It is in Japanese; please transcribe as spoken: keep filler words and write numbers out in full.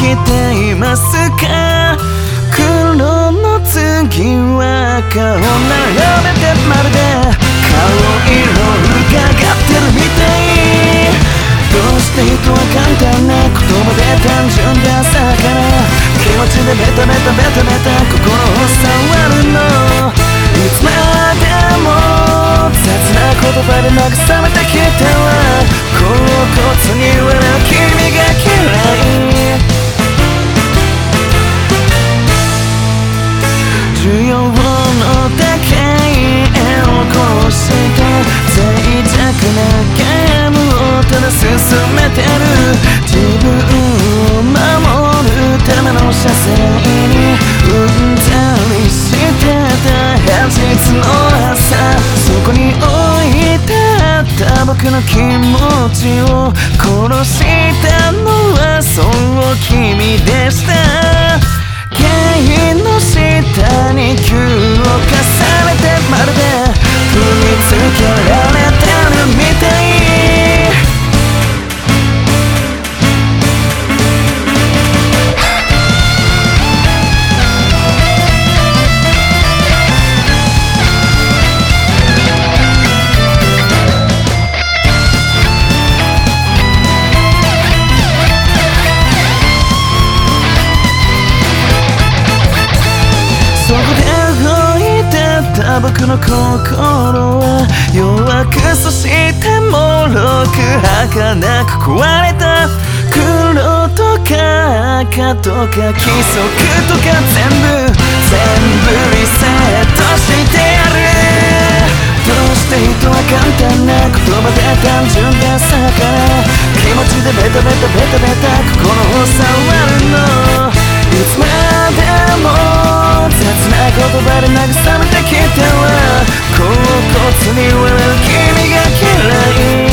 していますか？黒の次は顔並べてまるで顔色伺ってるみたい。どうして人は簡単な言葉で単純で浅はかな気持ちでベタベタベタベタ心を触るの？いつまでも雑な言葉で慰めてきたわ。恍惚に笑う君が嫌い。需要の高い絵を殺して脆弱なゲームをただ進めてる。自分を守るための車線にうんざりしてた平日の朝、そこに置いてあった僕の気持ちを殺したのはそう君でした。原因の下に急を重ねてまるで踏みつけられてるみたい。そこで動いてた僕の心は弱くそしてもろく儚く壊れた。黒とか赤とか規則とか全部全部リセットしてやる。どうして人は簡単な言葉で単純で浅はかな気持ちでベタベタベタベタ心を触るの？いつまでも雑な言葉で慰めてきたわ。恍惚に笑う君が嫌い。